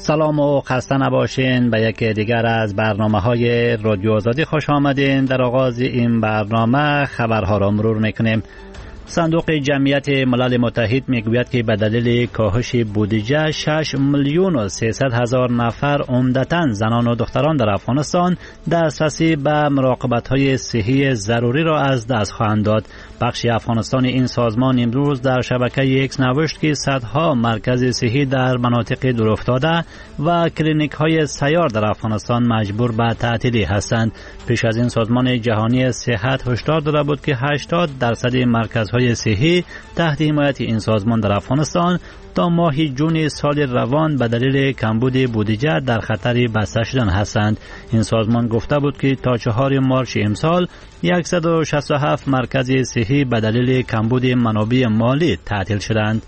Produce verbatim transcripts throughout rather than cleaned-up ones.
سلام و خسته نباشین. به یک دیگر از برنامه های رادیو آزادی خوش آمدین. در آغاز این برنامه خبرها را مرور میکنیم. صندوق جمعیت ملل متحد میگوید که به دلیل کاهش بودجه شش میلیون و سیصد هزار نفر عمدتاً زنان و دختران در افغانستان دسترسی به مراقبت‌های صحی ضروری را از دست خواهند داد. بخش افغانستان این سازمان امروز در شبکه ایکس نوشت که صدها مرکز صحی در مناطق دورافتاده و کلینیک‌های سیار در افغانستان مجبور به تعطیلی هستند. پیش از این سازمان جهانی صحت هشدار داده بود که هشتاد درصد مرکزهای صحی تحت حمایت این سازمان در افغانستان تا ماه جون سال روان به دلیل کمبود بودجه در خطر بسته شدن هستند. این سازمان گفته بود که تا چهارم مارس امسال صد و شصت و هفت مرکز صحی به دلیل کمبود منابع مالی تعطیل شدند.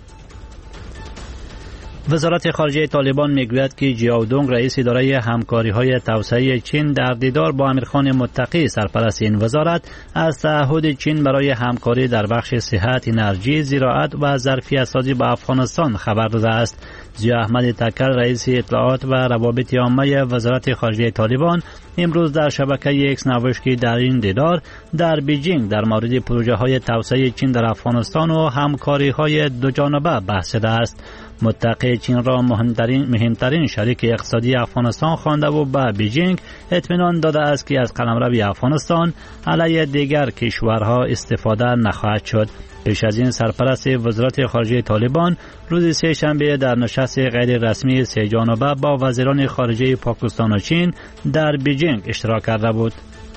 وزارت خارجه طالبان میگوید که جیاو دونگ رئیس اداره همکاری‌های توسعه چین در دیدار با امیرخان متقی سرپرست این وزارت از تعهد چین برای همکاری در بخش صحت، انرژی، زراعت و ظرفیت سازی با افغانستان خبر داده است. ضیاء احمد تکل رئیس اطلاعات و روابط عامه وزارت خارجه طالبان امروز در شبکه ایکس نوشت که در این دیدار در بیجینگ در مورد پروژه‌های توسعه چین در افغانستان و همکاری‌های دوجانبه بحث شده است. متقی چین را مهمترین مهمترین شریک اقتصادی افغانستان خوانده و به بیجینگ اطمینان داده است که از قلمرو افغانستان علیه دیگر کشورها استفاده نخواهد شد. پیش از این سرپرست وزارت خارجه طالبان روز سه شنبه در نشست غیر رسمی سه جانبه با وزیران خارجه پاکستان و چین در بیجینگ اشتراک کرده بود.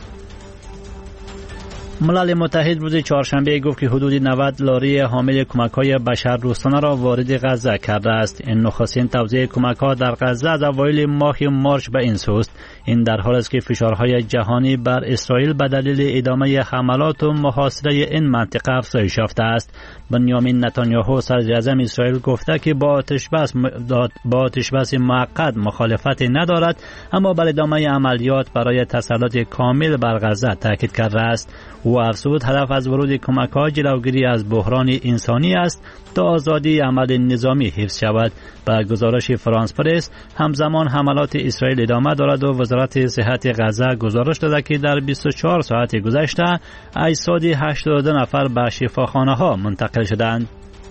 ملل متحد روز چهارشنبه گفت که حدود نود لاری حامل کمک‌های بشردوستانه را وارد غزه کرده است. این نخستین توزیع کمک‌ها در غزه از اوایل ماه مارس به این سوست. این در حالی است که فشارهای جهانی بر اسرائیل به دلیل ادامه حملات و محاصره این منطقه افزایش یافته است. بنیامین نتانیاهو صدر اعظم اسرائیل گفته که با آتش بس با آتش بس موقت مخالفت ندارد، اما بر ادامه عملیات برای تسلط کامل بر غزه تاکید کرده است. او افزود هدف از ورود کمک‌ها جلوگیری از بحران انسانی است تا آزادی عمل نظامی حفظ شود. به گزارش فرانس پرس همزمان حملات اسرائیل ادامه دارد و وزارت صحت غزه گزارش داده که در بیست و چهار ساعت گذشته اجساد هشتاد و دو نفر به شفاخانه‌ها منتقل شدند.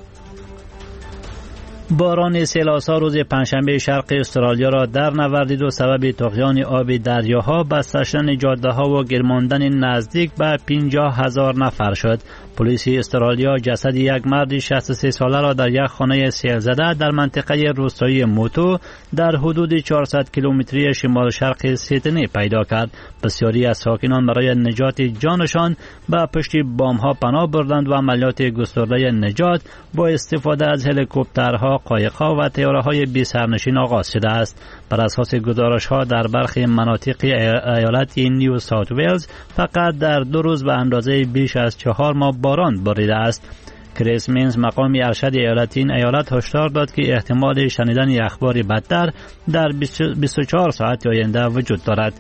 باران سیلاسا روز پنجشنبه شرق استرالیا را در نوردید و سبب طغیان آب دریاها، بسته شدن جاده‌ها و گرماندن نزدیک به پنجاه هزار نفر شد. پلیس استرالیا جسد یک مرد شصت و سه ساله را در یک خانه سیل زده در منطقه روستایی موتو در حدود چهارصد کیلومتری شمال شرق سیدنی پیدا کرد. بسیاری از ساکنان برای نجات جانشان به پشت بام‌ها پناه بردند و عملیات گسترده نجات با استفاده از هلیکوپترها، قایق‌ها و طیاره‌های بی سرنشین آغاز شده است. بر اساس گزارش‌ها در برخی مناطق ایالت نیو ساوت ویلز فقط در دو روز به اندازه بیش از چهار ماه باران باریده است. کریس مینز مقام ارشد ایالتی این ایالت هشدار داد که احتمال شنیدن اخبار بدتر در بیست و چهار ساعت آینده وجود دارد.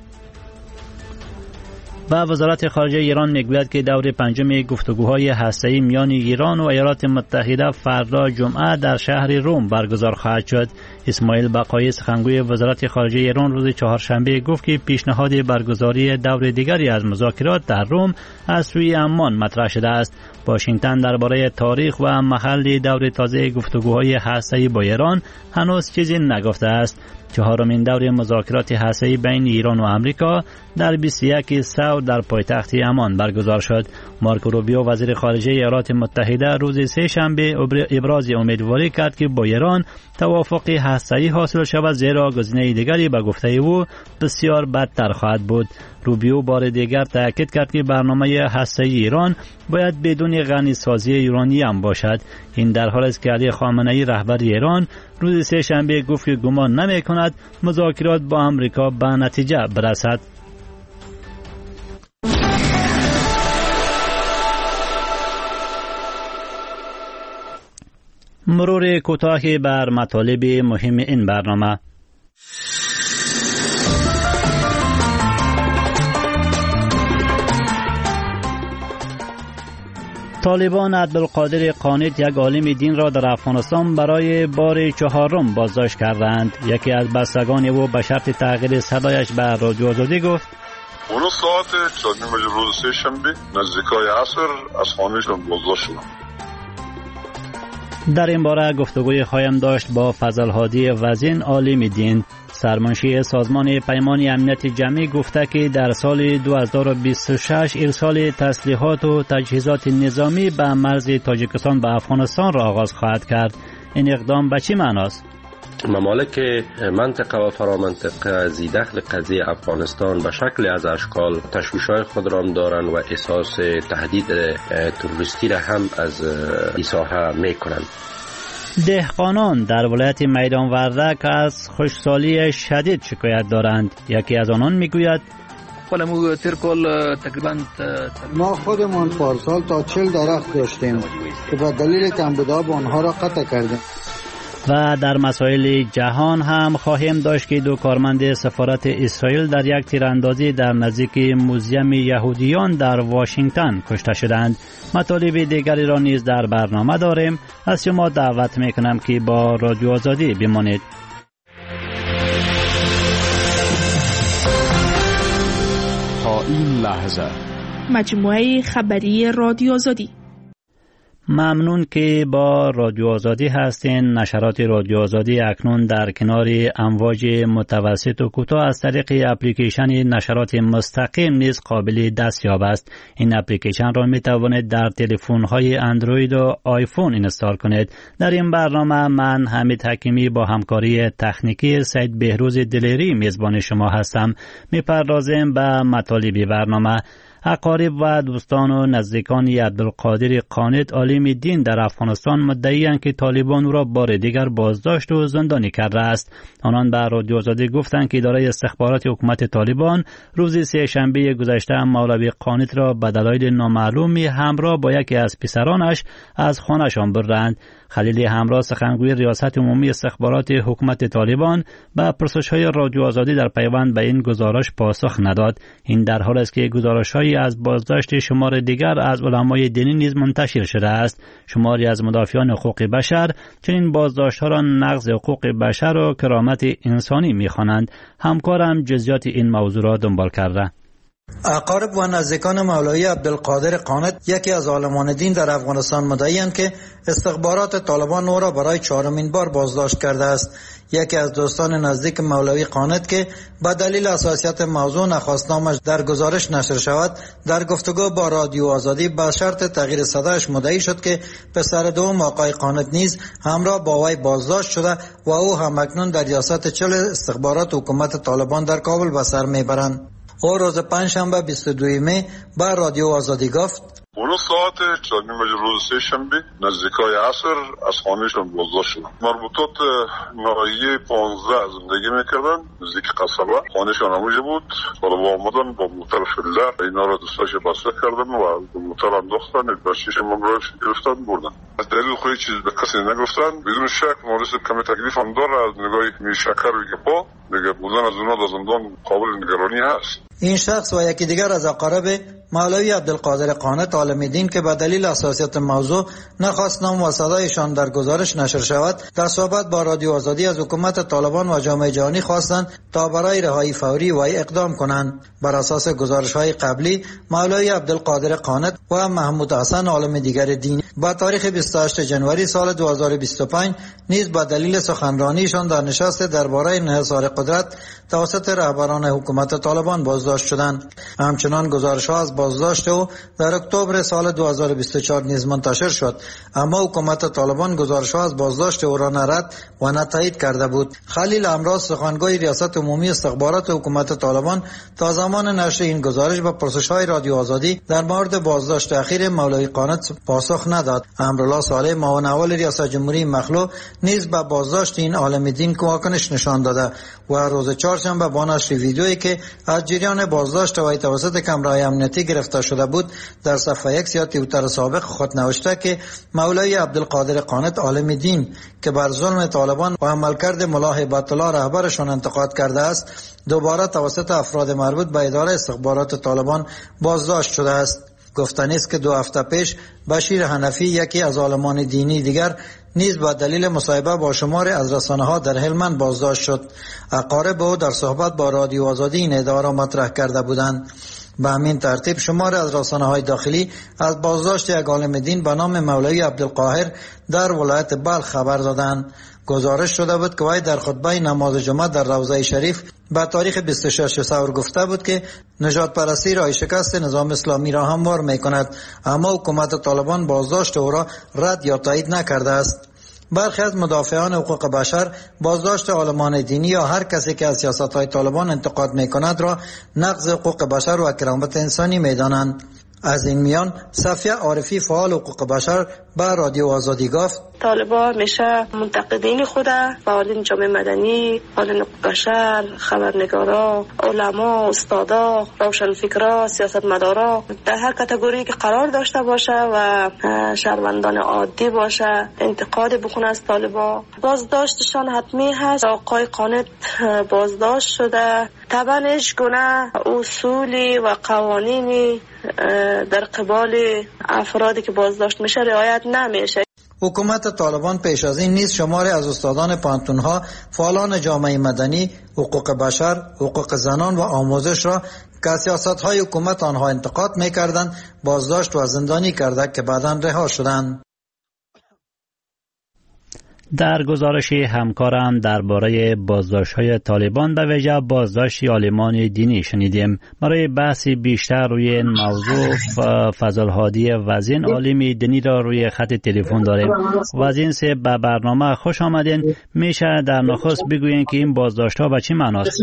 و وزارت خارجه ایران میگوید که دور پنجم گفتگوهای هسته‌ای میان ایران و ایالات متحده فردا جمعه در شهر روم برگزار خواهد شد. اسماعیل بقایی سخنگوی وزارت خارجه ایران روز چهارشنبه گفت که پیشنهاد برگزاری دور دیگری از مذاکرات در روم از سوی عمان مطرح شده است. واشنگتن درباره تاریخ و محل دور تازه گفتگوهای هسته‌ای با ایران هنوز چیزی نگفته است. چهارمین دور مذاکرات هسته‌ای بین ایران و آمریکا در بیست و یک سال در پایتخت عمان برگزار شد. مارکو روبیو وزیر خارجه ایالات متحده روز سه شنبه ابراز امیدواری کرد که با ایران توافق هسته‌ای حاصل شود، زیرا گزینه دیگری به گفته او بسیار بدتر خواهد بود. روبیو بار دیگر تاکید کرد که برنامه هسته‌ای ایران باید بدون غنی‌سازی یورانیم باشد. این در حالی است که علی خامنه‌ای رهبر ایران روز سه شنبه گفت که گمان نمی‌کند مذاکرات با آمریکا به نتیجه برسد. مرور کوتاهی بر مطالب مهم این برنامه. طالبان عبدالقادر قانت یک عالم دین را در افغانستان برای بار چهارم بازداشت کردند. یکی از بستگان او به شرط تغییر صدایش به رادیو آزادی گفت: اون ساعت چهار نیم روز سه شنبه نزدیکای عصر از خانهشان بازداشت شدم. در این باره گفتگوی خواهیم داشت با فضل هادی وزین عالم دین. سرمنشی سازمان پیمان امنیت جمعی گفته که در سال دو هزار و بیست و شش ارسال تسلیحات و تجهیزات نظامی به مرز تاجیکستان به افغانستان را آغاز خواهد کرد. این اقدام به چه معناست؟ ممالک منطقه و فرامنطقه ذی دخل قضیه افغانستان به شکل از اشکال تشویش‌های خود را دارند و احساس تهدید تروریستی را هم از این ساحه می‌کنند. دهقانان در ولایت میدان وردک از خشکسالی شدید شکایت دارند. یکی از آنان میگوید: ما خودمون پارسال تا چهل درخت داشتیم که به دلیل کمبودآب آنها را قطع کردیم. و در مسائل جهان هم خواهیم داشت که دو کارمند سفارت اسرائیل در یک تیراندازی در نزدیک موزیم یهودیان در واشنگتن کشته شدند. مطالب دیگری را نیز در برنامه داریم. از شما دعوت میکنم که با رادیو آزادی بمانید. تا این لحظه مجموعه خبری رادیو آزادی. ممنون که با رادیو آزادی هستین. نشرات رادیو آزادی اکنون در کنار امواج متوسط و کوتاه از طریق اپلیکیشن نشرات مستقیم نیز قابل دستیاب است. این اپلیکیشن را می توانید در تلفن های اندروید و آیفون اینستال کنید. در این برنامه من حمید حکیمی با همکاری تکنیکی سید بهروز دلیری میزبان شما هستم. می پردازیم به مطالب برنامه. اقارب و دوستان و نزدیکان عبدالقادر قانت عالم دین در افغانستان مدعی‌اند که طالبان او را بار دیگر بازداشت و زندانی کرده است. آنان به رادیو آزادی گفتند که اداره استخبارات حکومت طالبان روز سه شنبه گذشته مولوی قانت را به دلایل نامعلومی همراه با یکی از پسرانش از خانه‌شان بردند. خلیل همراه سخنگوی ریاست عمومی استخبارات حکومت طالبان به پرسش‌های رادیو آزادی در پیوند به این گزارش پاسخ نداد. این در حالی است که گزارش‌های از بازداشت شمار دیگر از علمای دینی نیز منتشر شده است. شماری از مدافعان حقوق بشر چنین بازداشت‌ها را نقض حقوق بشر و کرامت انسانی می‌خوانند. همکارم جزئیات این موضوع را دنبال کرده. اقارب و نزدیکان مولوی عبدالقادر قانت یکی از عالمان دین در افغانستان مدعی‌اند که استخبارات طالبان او را برای چهارمین بار بازداشت کرده است. یکی از دوستان نزدیک مولوی قانت که به دلیل حساسیت موضوع نخواستنامش در گزارش نشر شود، در گفتگو با رادیو آزادی به شرط تغییر صدایش مدعی شد که پسر دوم آقای قانت نیز همراه با وی بازداشت شده و او هم اکنون در ریاست چل استخبارات حکومت طالبان در کابل به سر میبرند. او روز پنجشنبه بیست و دوم می با رادیو آزادی گفت: اون ساعت چهار نیم روز سه شنبه نزدیکای عصر از خانهشان بازداشت شدم. مربوطات ناحیه پانزده زندگی میکردن، نزدیک قصبه. خانهشان همونجا بود. حالا با آمدن با موتر فیلدر اینا را دستاش بسته کردن و با موتر انداختن، بچه‌ش ممرش گرفتن بردن. از دلیل خودی چیز به کسی نگفتن. بدون شک مورد کمی تکلیف هم داره. از نگاه می شکر و گپا دیگه بودن از اونها در زندان قابل نگرانی هست. این شخص و یکی دیگر از اقارب مولوی عبدالقادر قانت عالم دین که به دلیل حساسیت موضوع نخواست نام و صدایشان در گزارش نشر شود، در صحبت با رادیو آزادی از حکومت طالبان و جامعه جهانی خواستند تا برای رهایی فوری وی اقدام کنند. بر اساس گزارش‌های قبلی، مولوی عبدالقادر قانت و محمود حسن عالم دیگر دینی با تاریخ بیست و هشتم ژانویه سال دو هزار و بیست و پنج نیز به دلیل سخنرانیشان در نشست درباره انحصار قدرت توسط رهبران حکومت طالبان بازداشت شدند. همچنان گزارش‌ها از بازداشت او در اکتبر سال دو هزار و بیست و چهار نیز منتشر شد، اما حکومت طالبان گزارش‌ها از بازداشت او را نه رد و نه تایید کرده بود. خلیل همراه سخنگوی ریاست عمومی استخبارات حکومت طالبان تا زمان نشر این گزارش به پرسش‌های رادیو آزادی در مورد بازداشت اخیر مولوی قانت پاسخ نداد. امرالله صالح معاون اول ریاست جمهوری مخلوع نیز به بازداشت این عالم دین واکنش نشان داده و روز چهارشنبه با نشر ویدیویی که از جریان بازداشت وی توسط کمرهای امنیتی گرفته شده بود در صفحه اکس یا توییتر سابق خود نوشته که مولوی عبدالقادر قانت عالم دین که بر ظلم طالبان و عملکرد ملا هیبت الله رهبرشان انتقاد کرده است، دوباره توسط افراد مربوط به اداره استخبارات طالبان بازداشت شده است. گفتنی است که دو هفته پیش بشیر حنفی یکی از عالمان دینی دیگر نیز به دلیل مصاحبه با شماری از رسانه‌ها در هلمند بازداشت شد. اقارب او در صحبت با رادیو آزادی این ادعا را مطرح کرده بودند. به همین ترتیب شماری از رسانه‌های داخلی از بازداشت یک عالم دین به نام مولوی عبدالقاهر در ولایت بلخ خبر دادند. گزارش شده بود که وی در خطبه نماز جمعه در روضه شریف به تاریخ بیست و شش ثور گفته بود که نجات پرستی رای شکست نظام اسلامی را هموار می کند، اما حکومت طالبان بازداشت او را رد یا تایید نکرده است. برخی از مدافعان حقوق بشر بازداشت عالمان دینی یا هر کسی که از سیاست‌های طالبان انتقاد می‌کند را نقض حقوق بشر و کرامت انسانی می‌دانند. از این میان صفیه عارفی فعال حقوق بشر به رادیو آزادی گفت طالبان همیشه منتقدین خود، فعالین جامعه مدنی، فعالین حقوق بشر، خبرنگارا، علما، استادا، روشنفکرا، سیاستمدارا در هر کاتگوری که قرار داشته باشه و شهروندان عادی باشه انتقاد بکنه از طالبان، بازداشتشان حتمی هست. آقای قانت بازداشت شده، طبعا هیچ گونه اصولی و قوانینی در قبال افرادی که بازداشت میشه رعایت نمیشه. حکومت طالبان پیش از این نیز شماری از استادان پانتونها، فعالان جامعه مدنی، حقوق بشر، حقوق زنان و آموزش را که سیاست‌های حکومت آنها انتقاد می‌کردند بازداشت و زندانی کرده که بعداً رها شدند. در گزارش همکارم درباره بازداشت‌های طالبان به ویژه بازداشت عالمان دینی شنیدیم. برای بحثی بیشتر روی این موضوع فضل هادی وزین عالم دینی را روی خط تلفن داریم. وزین سه به برنامه خوش آمدین. میشه در نخست بگویین که این بازداشت‌ها به چه معناست؟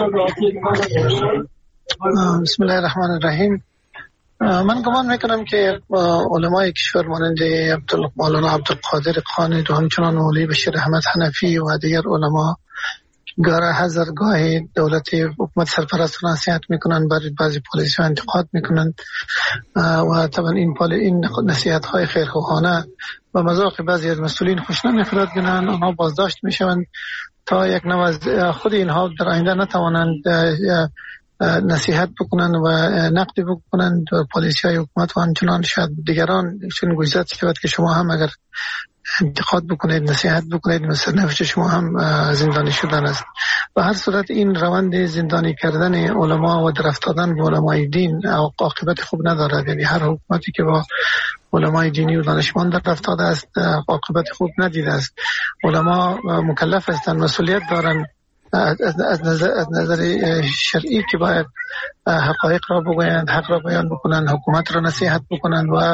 بسم الله الرحمن الرحیم. من گمان میکنم که علمای کشور مانند مولانا عبدالقادر قانت و همچنان مولوی بشیر احمد حنفی و دیگر علما گاره هزار گاهی دولت حکومت سرپرست را نصیحت میکنن، برای بعضی پالیسی ها انتقاد میکنن و طبعا این این نصیحت های خیرخواهانه و مذاق بعضی از مسئولین خوش نمیخورد گنن، آنها بازداشت میشوند تا یک نوع از خود اینها در آینده نتوانند نصیحت بکنند و نقد بکنند و پالیسی های حکومت و همچنان شاید دیگران چون گوشزد شود که شما هم اگر انتقاد بکنید، نصیحت بکنید، مثل نفش شما هم زندانی شدن است. و هر صورت این روند زندانی کردن علما و درفتادن به علمای دین عاقبت خوب ندارد. یعنی هر حکومتی که با علمای دینی و دانشمند درفتاده است عاقبت خوب ندیده است. علما مکلف هستند، مسئولیت دارند از نظر از نظر شرعی که باید حقایق را بگویند، حق را بیان بکنند، حکومت را نصیحت بکنند و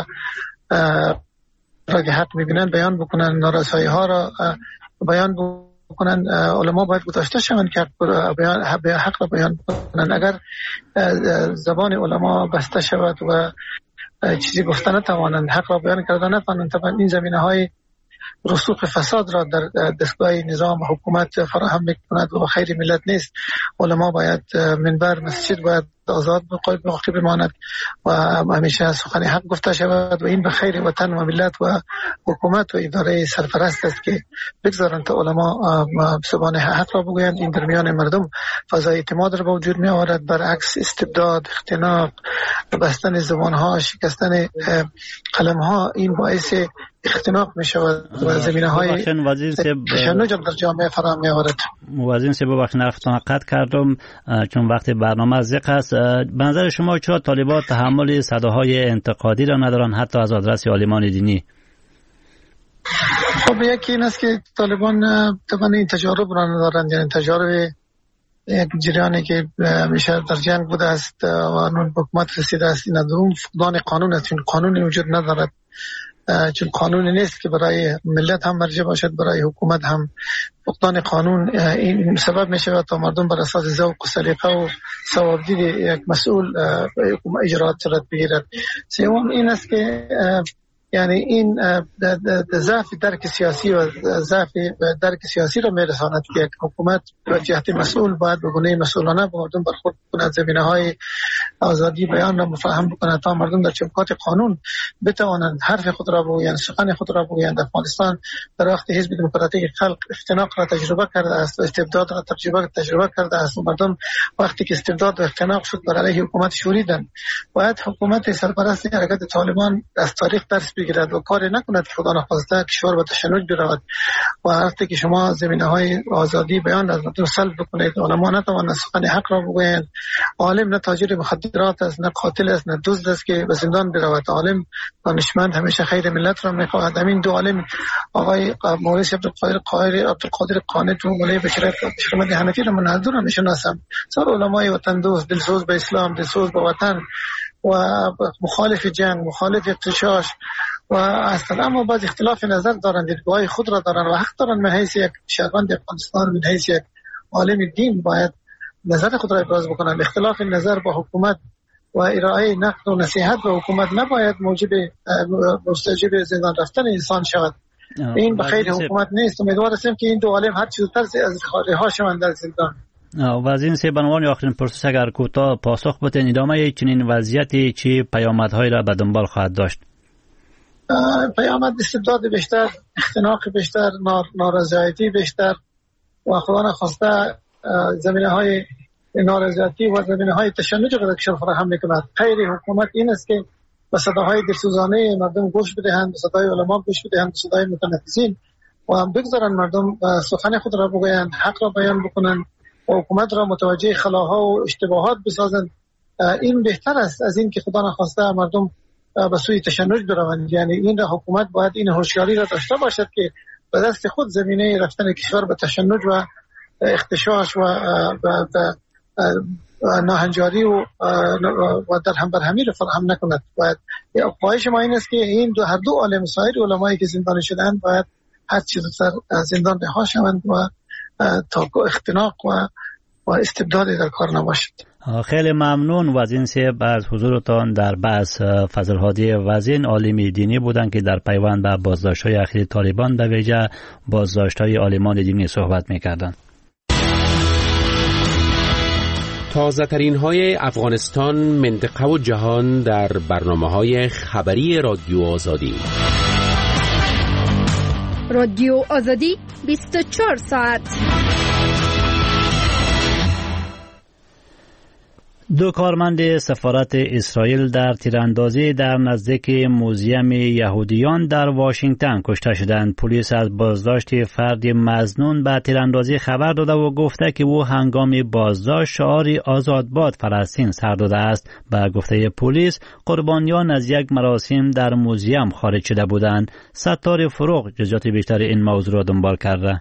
را که حق میبینند بیان بکنند، نارسایی ها را بیان بکنند. علما باید گذاشته شوند که حق را بیان بکنند. اگر زبان علما بسته شود و چیزی گفته نتوانند، حق را بیان کرده نتوانند، طبعا این زمینه های رسوخ فساد را در دستگاه نظام حکومت فراهم میکند و خیر ملت نیست. علما باید منبر مسجد باید آزاد باقی بماند و همیشه سخن حق گفته شود و این به خیر وطن و ملت و حکومت و اداره سرپرست است که بگذارند تا علما زبان حق را بگویند. این در میان مردم فضای اعتماد را به وجود می آورد، برعکس استبداد، اختناق، بستن زبان ها، شکستن قلم ها این باعث اختناق می شود و زمینه های تشنج در جامعه فراهم می آورد. موازین سه ببخشید نفتان قطع کردم چون وقت برنامه زیق است. به نظر شما چرا طالبان تحمل صداهای انتقادی را ندارن حتی از آدرس عالمان دینی؟ خب یکی این است که طالبان طبعا این تجارب را ندارند، یعنی تجارب یک جریانی که همیشه در جنگ بوده است و نون حکومت رسیده است، این دوم فقدان قانون است، چون قانونی وجود ندارد، چون قانونی نیست که برای ملت هم مرجع باشد، برای حکومت هم. فقدان قانون این سبب می شود تا مردم بر اساس ذوق و سلیقه و ثوابدید یک مسئول اجرات صورت بگیرد. سوم این است که یعنی این ضعف درک سیاسی و ضعف درک سیاسی را میرساند که یک حکومت و جهت مسئول باید به گونه مسئولانه با مردم برخورد کند، زمینه‌های آزادی بیان را مفهم بکند تا مردم در چوکات قانون بتوانند حرف خود را بگویند، سخن خود را بگویند. افغانستان در وقت حزب دموکراتیک خلق اختناق را تجربه کرده است و استبداد را تجربه تجربه کرده است و مردم وقتی که استبداد و اختناق شد بر علیه حکومت شوریدند. باید حکومت سرپرست حرکت طالبان از تاریخ درس بگیرد و کاری نکند که خدا نخواسته کشور به تشنج برود و وقتی که شما زمینه‌های آزادی بیان از مردم سلب بکنید، علما نتوانند سخن حق را بگویند، عالم نه تاجر مخدرات است، نه قاتل است، نه دزد است که به زندان برود. عالم دانشمند همیشه خیر ملت را می‌خواهد. همین دو عالم آقای مولوی عبدالقادر قاهری عبدالقادر قانت و مولوی بشیر احمد حنفی را من حضور می‌شناسم. سر علمای وطن دوست، دلسوز به اسلام، دلسوز به وطن و مخالف جنگ، مخالف اغتشاش و اصلا، اما بعض اختلاف نظر دارند، دیدگاه خود را دارند و حق دارند. من حیث یک شهروند افغانستان، من حیث یک عالم دین باید نظر خود را ابراز بکنند. اختلاف نظر با حکومت و ارائه نقد و نصیحت به حکومت نباید موجب مستوجب زندان رفتن انسان شود. این به خیر حکومت نیست. امیدوار هستم که این دو عالم هر چیز تر از رها شوند در زندان. و از این سه بنوان آخرین پرسش اگر کوتاه پاسخ بدین، ادامه چنین وضعیتی چی پیامدهایی را به دنبال خواهد داشت؟ پیامد استبداد بیشتر، اختناق بیشتر، نارضایتی بیشتر و خدا نخواسته زمینه‌های نارضایتی و زمینه‌های تشنج را کشور فراهم می‌کند. خیر حکومت این است که به صداهای دلسوزانه مردم گوش بدهند، به صدای علما گوش بدهند، به صدای متنفذین و هم بگذارند مردم سخن خود را بگویند، حق را بیان بکنند و حکومت را متوجه خلاها و اشتباهات بسازند. این بهتر است از این که خدا نخواسته مردم به سوی تشنج بروند. یعنی این را حکومت باید این هوشیاری را داشته باشد که به دست خود زمینه رفتن کشور به تشنج و اختشاش و ناهنجاری و و در هم برهمی را فراهم نکند. باید خواهش ما این است که این دو هر دو عالم سایر علمایی که زندانی شدند باید هر چیز سر زندان رها شوند و تا اختناق و و استبداد در کار نباشد. خیلی ممنون و از این سه از حضورتان در بحث فضل هادی وزین، عالم دینی بودند که در پیوند به بازداشت‌های اخیر طالبان به ویژه بازداشت‌های عالمان دینی صحبت می‌کردند. تازه ترین های افغانستان، منطقه و جهان در برنامه‌های خبری رادیو آزادی. رادیو آزادی بیست و چهار ساعت. دو کارمند سفارت اسرائیل در تیراندازی در نزدیک موزیم یهودیان در واشنگتن کشته شدند. پلیس از بازداشت فرد مظنون به تیراندازی خبر داده و گفته که او هنگام بازداشت شعاری آزاد باد فلسطین سر داده است. به گفته پلیس قربانیان از یک مراسم در موزیم خارج شده بودند. ستار فروغ جزئیات بیشتر این موضوع را دنبال کرده.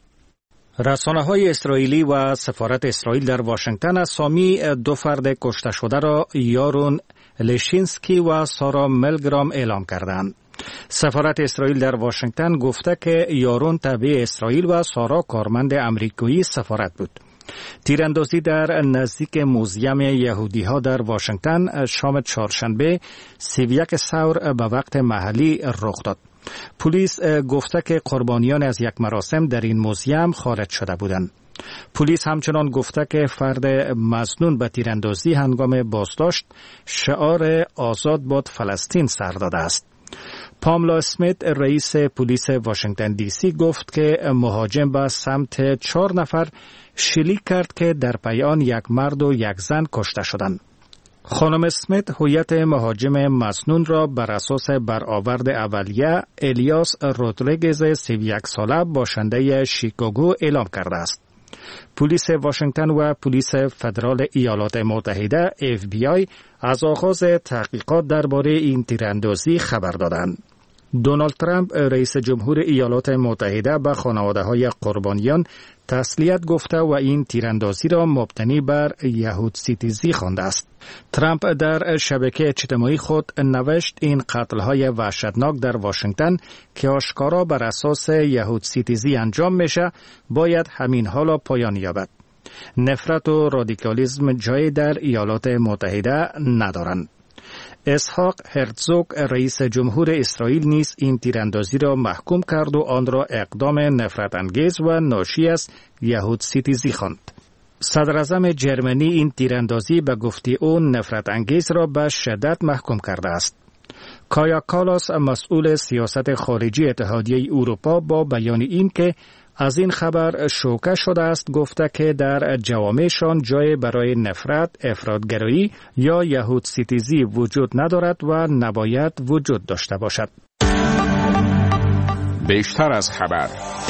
رسانه‌های اسرائیلی و سفارت اسرائیل در واشنگتن اسامی دو فرد کشته شده را یارون لشینسکی و سارا ملگرام اعلام کردند. سفارت اسرائیل در واشنگتن گفته که یارون تابع اسرائیل و سارا کارمند امریکایی سفارت بود. تیراندازی در نزدیک موزیم یهودی‌ها در واشنگتن شام چهارشنبه سی و یک ظهر به وقت محلی رخ داد. پلیس گفته که قربانیان از یک مراسم در این موزیم خارج شده بودند. پلیس همچنان گفته که فرد مظنون به تیراندازی هنگام بازداشت شعار آزاد باد فلسطین سر داده است. پاملا اسمیت رئیس پلیس واشنگتن دی سی گفت که مهاجم به سمت چهار نفر شلیک کرد که در پی آن یک مرد و یک زن کشته شدند. خانم اسمیت هویت مهاجم مظنون را بر اساس برآورد اولیه الیاس رودریگز سی و یک ساله باشنده شیکاگو اعلام کرده است. پلیس واشنگتن و پلیس فدرال ایالات متحده اف بی آی از آغاز تحقیقات درباره این تیراندازی خبر دادند. دونالد ترامپ رئیس جمهور ایالات متحده به خانواده‌های قربانیان تسلیت گفته و این تیراندازی را مبتنی بر یهود ستیزی خوانده است. ترامپ در شبکه اجتماعی خود نوشت این قتل‌های وحشتناک در واشنگتن که آشکارا بر اساس یهود ستیزی انجام میشه باید همین حالا پایان یابد. نفرت و رادیکالیسم جای در ایالات متحده ندارند. اسحاق هرتزوگ رئیس جمهور اسرائیل نیز این تیراندازی را محکوم کرد و آن را اقدام نفرت انگیز و ناشی از یهود ستیزی خواند. صدر اعظم جرمنی این تیراندازی به گفته او نفرت انگیز را به شدت محکوم کرده است. کایا کالاس مسئول سیاست خارجی اتحادیه اروپا با بیان این که از این خبر شوکه شده است گفته که در جوامعشان جای برای نفرت، افراطگرایی یا یهود ستیزی وجود ندارد و نباید وجود داشته باشد. بیشتر از خبر.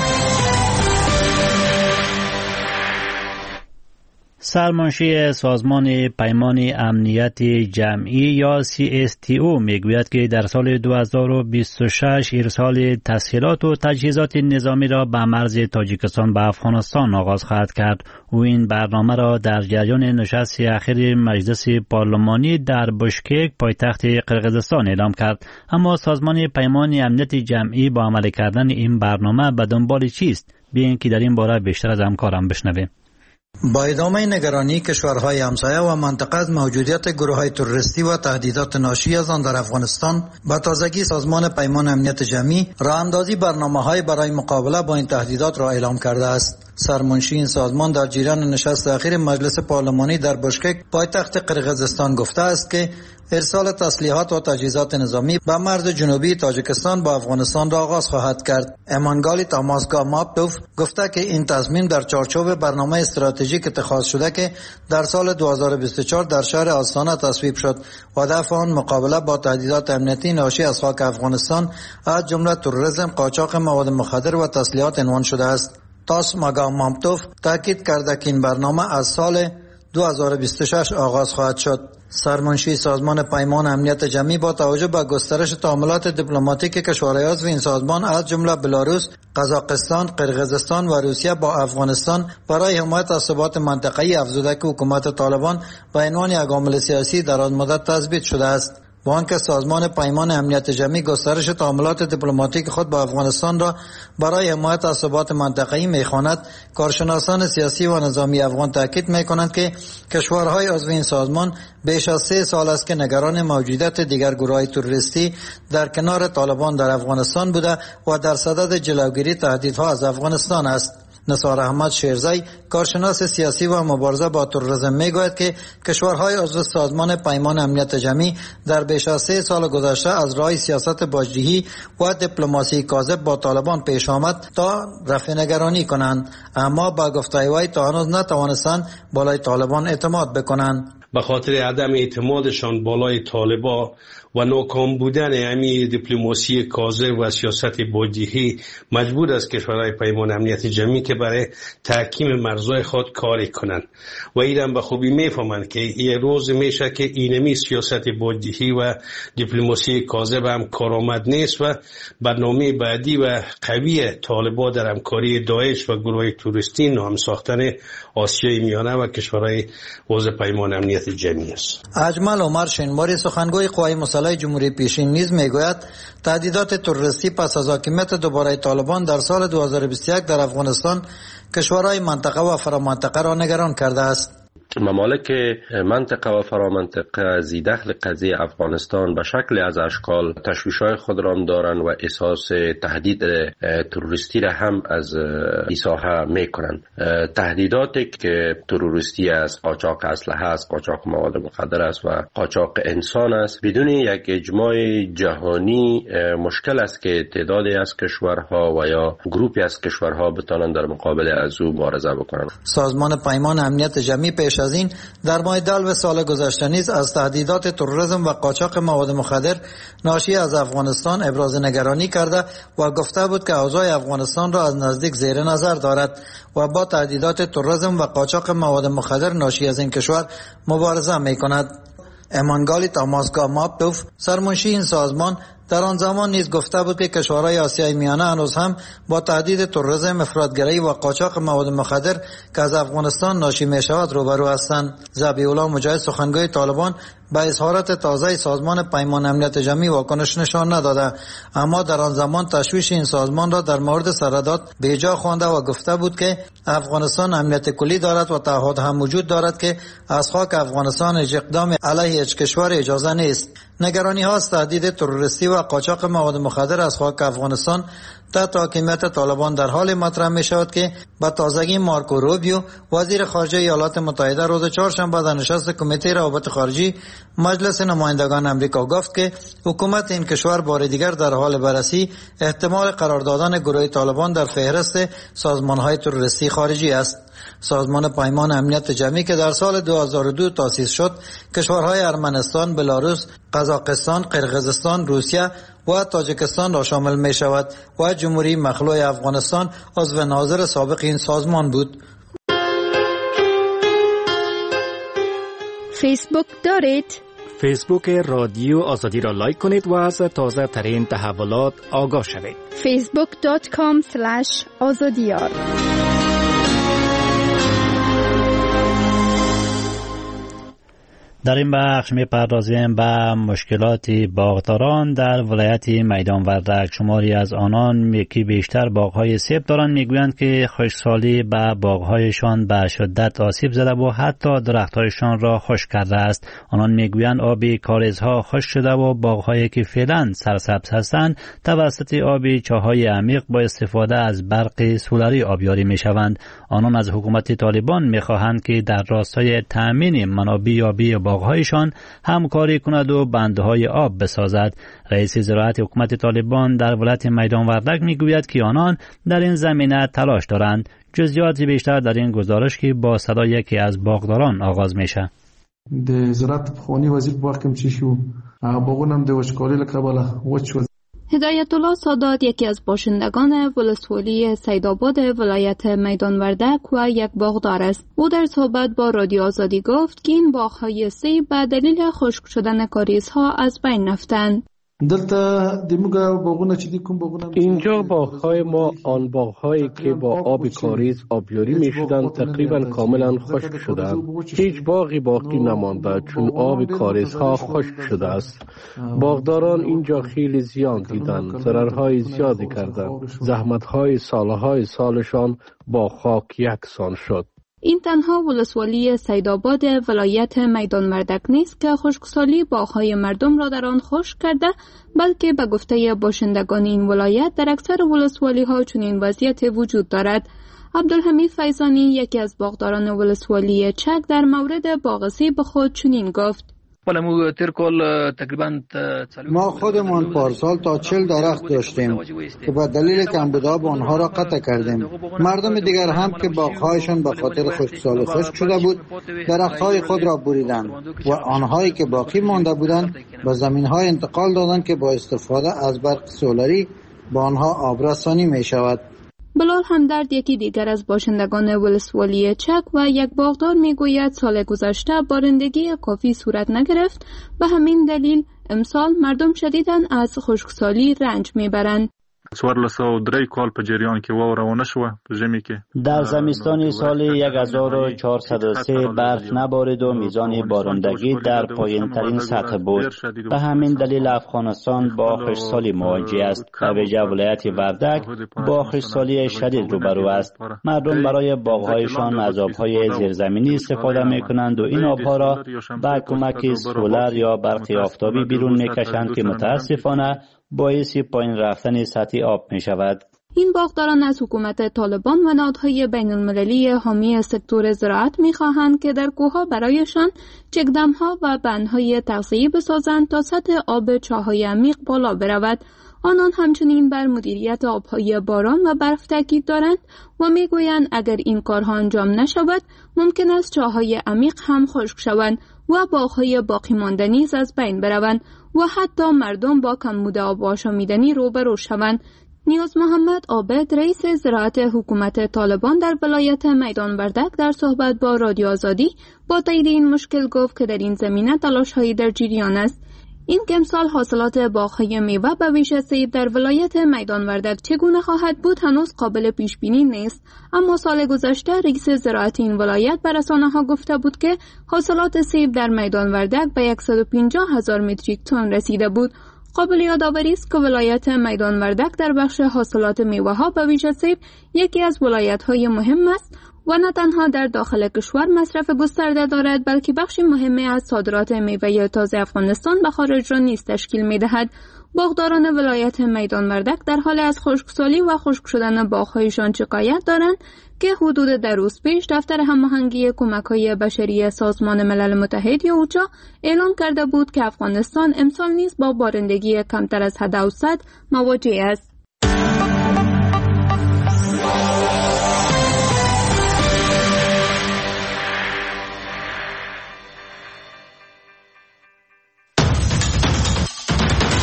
سرمنشی سازمان پیمان امنیت جمعی یا سی اس تی او میگوید که در سال دو هزار و بیست و شش ارسال تسهیلات و تجهیزات نظامی را به مرز تاجیکستان به افغانستان آغاز خواهد کرد. او این برنامه را در جریان نشست اخیر مجلس پارلمانی در بشکک پایتخت قرقیزستان اعلام کرد. اما سازمان پیمان امنیت جمعی با عمل کردن این برنامه به دنبال چیست؟ بیایید که در این باره بیشتر از همکارم بشنویم. با ادامه نگرانی کشورهای همسایه و منطقه از موجودیت گروه‌های تروریستی و تهدیدات ناشی از آن در افغانستان، به تازگی سازمان پیمان امنیت جمعی راه‌اندازی برنامه‌های برای مقابله با این تهدیدات را اعلام کرده است. سرمنشی این سازمان در جریان نشست اخیر مجلس پارلمانی در بشکک پایتخت قرقیزستان گفته است که ارسال تسلیحات و تجهیزات نظامی به مرز جنوبی تاجیکستان با افغانستان را آغاز خواهد کرد. امانگالی تاماسگا ماپتوف گفته که این تصمیم در چارچوب برنامه استراتژیک اتخاذ شده که در سال دو هزار و بیست و چهار در شهر آستانه تصویب شد و هدف آن مقابله با تهدیدات امنیتی ناشی از خاک افغانستان از جمله تروریسم، قاچاق مواد مخدر و تسلیحات عنوان شده است. تاس ماگا مامتوف تاکید کرده که این برنامه از سال دو هزار و بیست و شش آغاز خواهد شد. سرمنشی سازمان پیمان امنیت جمعی با توجه به گسترش تعاملات دیپلماتیک کشورهای عضو این سازمان از جمله بلاروس، قزاقستان، قرقیزستان و روسیه با افغانستان برای حمایت از ثبات منطقه‌ای افزوده که حکومت طالبان به عنوان یک عامل سیاسی درازمدت تثبیت شده است. با آنکه سازمان پیمان امنیت جمعی گسترش تعاملات دیپلماتیک خود با افغانستان را برای حمایت از ثبات منطقه‌ای می‌خواند، کارشناسان سیاسی و نظامی افغان تاکید می‌کنند که کشورهای عضو این سازمان بیش از سه سال است که نگران موجودیت دیگر گروه‌های تروریستی در کنار طالبان در افغانستان بوده و در صدد جلوگیری تهدیدها از افغانستان است. نثار احمد شیرزی، کارشناس سیاسی و مبارزه با تروریسم، میگوید که کشورهای عضو سازمان پیمان امنیت جمعی در بیش از سه سال گذشته از راه سیاست باجدهی و دیپلماسی کاذب با طالبان پیش آمد تا رفع نگرانی کنند، اما با گفته وی تا هنوز نتوانستند بالای طالبان اعتماد بکنند. به خاطر عدم اعتمادشان بالای طالبان و ناکام بودن امی دیپلماسی کاذب و سیاست باجدهی مجبور است کشورهای پیمان امنیت جمعی که برای تحکیم مرزهای خود کاری کنند و ایران به خوبی میفهمند که یه روز میشه که اینمی سیاست باجدهی و دیپلماسی کاذب هم کارآمد نیست و برنامه بعدی و قوی طالبان در همکاری داعش و گروه تروریستی نام ساختن آسیای میانه و کشورهای عضو پیمان امنیت جمعی است. اجمل عمر شینواری، سخنگوی قوای مسلح جمهوری پیشین، نیز میگوید تهدیدات تروریستی پس از حاکمیت دوباره طالبان در سال دو هزار و بیست و یک در افغانستان کشورهای منطقه و فرامنطقه را نگران کرده است. ممالک منطقه و فرامنطقه ذی‌دخل قضیه افغانستان به شکل از اشکال تشویش‌های خود را دارند و احساس تهدید تروریستی را هم از این ساحه میکنند. تهدیداتی که تروریستی است، قاچاق اسلحه است، قاچاق مواد مخدر است و قاچاق انسان است، بدون یک اجماع جهانی مشکل است که تعدادی از کشورها و یا گروپی از کشورها بتوانند در مقابل از او مبارزه بکنند. سازمان پیمان امنیت جمعی پیش از این در ماه دلو سال گذشته نیز از تهدیدات تروریسم و قاچاق مواد مخدر ناشی از افغانستان ابراز نگرانی کرده و گفته بود که اوضاع افغانستان را از نزدیک زیر نظر دارد و با تهدیدات تروریسم و قاچاق مواد مخدر ناشی از این کشور مبارزه می‌کند. امانگالی تاماسگا ماپتوف، سرمنشی این سازمان، در آن زمان نیز گفته بود که کشورهای آسیای میانه هنوز هم با تهدید تروریسم، افراطگرایی و قاچاق مواد مخدر که از افغانستان ناشی می شود روبرو هستند. ذبیح الله مجاهد، سخنگوی طالبان، به اظهارات تازه سازمان پیمان امنیت جمعی واکنش نشان نداده، اما در آن زمان تشویش این سازمان را در مورد سرحدات بیجا خوانده و گفته بود که افغانستان امنیت کلی دارد و تعهد هم وجود دارد که از خاک افغانستان هیچ اقدام علیه هیچ کشور اجازه نیست. نگرانی ها از تهدید تروریستی و قاچاق مواد مخدر از خاک افغانستان تحت حاکمیت طالبان در حال مطرح می شود که با تازگی مارکو روبیو وزیر خارجه ایالات متحده روز چهارشنبه در نشست کمیته روابط خارجی مجلس نمایندگان امریکا گفت که حکومت این کشور بار دیگر در حال بررسی احتمال قرار دادن گروه طالبان در فهرست سازمان‌های تروریستی خارجی است. سازمان پیمان امنیت جمعی که در سال دو هزار و دو تأسیس شد، کشورهای ارمنستان، بلاروس، قزاقستان، قرقیزستان، روسیه و تاجیکستان را شامل می شود و جمهوری مخلوع افغانستان عضو ناظر سابق این سازمان بود. فیسبوک دارید؟ فیسبوک رادیو آزادی را لایک کنید و از تازه ترین تحولات آگاه شوید. فیسبوک دات کام اسلش آزادیار. در این بخش می‌پردازیم به مشکلات باغداران در ولایت میدان وردک. شماری از آنان که بیشتر باغ‌های سیب دارند میگویند که خشکسالی به باغ‌هایشان به شدت آسیب زده و حتی درخت‌هایشان را خشک کرده است. آنان میگویند آب کاریزها خشک شده و باغ‌هایی که فعلا سرسبز هستند توسط آب چاه‌های عمیق با استفاده از برق سولری آبیاری می‌شوند. آنان از حکومت طالبان می‌خواهند که در راستای تأمین منابع آبی باغ‌هایشان همکاری کند و بندهای آب بسازد. رئیس زراعت حکومت طالبان در ولایت میدان وردک میگوید که آنان در این زمینه تلاش دارند. جزئیاتی بیشتر در این گزارش که با صدای یکی از باغداران آغاز میشه. د زراعت پخوانی وزیر باغ کم چی شو باغونم د وچکالی لکه بالا وچ هدایت الله سادات یکی از باشندگان ولسوالی سیدآباد ولایت میدان وردک و یک باغدار است. او در صحبت با رادیو آزادی گفت که این باغ‌های سیب به دلیل خشک شدن کاریزها از بین رفتند. اینجا باغ‌های ما آن باغ‌هایی که با آب کاریز آبیاری می‌شدند تقریباً کاملاً خشک شدند. هیچ باغی باقی نمانده چون آب کاریزها خشک شده است. باغداران اینجا خیلی زیان دیدند، ضررهای زیادی کردند. زحمت‌های سالهای سالشان با خاک یکسان شد. این تنها ولسوالی سیدآباد ولایت میدان وردک نیست که خشکسالی باغ‌های مردم را در آن خشک کرده، بلکه به گفته باشندگان این ولایت در اکثر ولسوالی‌ها چنین وضعیت وجود دارد. عبدالحمید فیضانی یکی از باغداران ولسوالی چک در مورد باغ سیب خود چنین گفت: ما خودمان پارسال تا چل درخت داشتیم که با دلیل کمبود آب آنها را قطع کردیم. مردم دیگر هم که باغ‌هایشان به خاطر خشکسالی خشک شده بود درخت‌های خود را بریدند و آنهایی که باقی مانده بودند به زمین‌های انتقال دادند که با استفاده از برق سولری با آنها آبرسانی می‌شود. بلال همدرد یکی دیگر از باشندگان ولسوالی چک و یک باغدار میگوید سال گذشته بارندگی کافی صورت نگرفت و همین دلیل امسال مردم شدیداً از خشکسالی رنج میبرند. در زمستان سال هزار و چهارصد و سه برف نبارید و میزان بارندگی در پایین ترین سطح بود. به همین دلیل افغانستان با خشکسالی مواجه است و به جای ولایت وردک با خشکسالی شدید روبرو است. مردم برای باغ‌هایشان از آب‌های زیرزمینی استفاده می‌کنند و این آب‌ها را با کمک سولر یا برق آفتابی بیرون می‌کشند که متأسفانه باعث پایین رفتن سطح آب می شود. این باغداران از حکومت طالبان و نهادهای بین المللی حامی سکتور زراعت می خواهند که در کوهها برایشان چکدم‌ها و بندهای تغذیه‌ای بسازند تا سطح آب چاه‌های عمیق بالا برود. آنان همچنین بر مدیریت آبهای باران و برف تاکید دارند و می گویند اگر این کارها انجام نشود ممکن است چاه‌های عمیق هم خشک شوند و باغ‌های باقی مانده نیز از بین بروند و حتی مردم با کمبود آب آشامیدنی روبرو شوند. نیاز محمد عابد رئیس زراعت حکومت طالبان در ولایت میدان وردک در صحبت با رادیو آزادی با تایید این مشکل گفت که در این زمینه تلاش‌هایی در جریان است. این که امسال حاصلات باغ‌های میوه به ویژه سیب در ولایت میدان وردک چگونه خواهد بود هنوز قابل پیش بینی نیست، اما سال گذشته رئیس زراعت این ولایت به رسانه‌ها گفته بود که حاصلات سیب در میدان وردک به صد و پنجاه هزار متریک تن رسیده بود. قابل یادآوری است که ولایت میدان وردک در بخش حاصلات میوه‌ها به ویژه سیب یکی از ولایت‌های مهم است و نه تنها در داخل کشور مصرف گسترده دارد، بلکه بخشی مهمی از صادرات میوه تازه افغانستان به خارج را نیز تشکیل می‌دهد. باغداران ولایت میدان وردک در حال از خشکسالی و خشک شدن باغ‌هایشان شکایت دارند که حدود در روز پیش دفتر هماهنگی کمک‌های بشری سازمان ملل متحد یا اوچا اعلام کرده بود که افغانستان امسال نیز با بارندگی کمتر از حد اوسط مواجه است.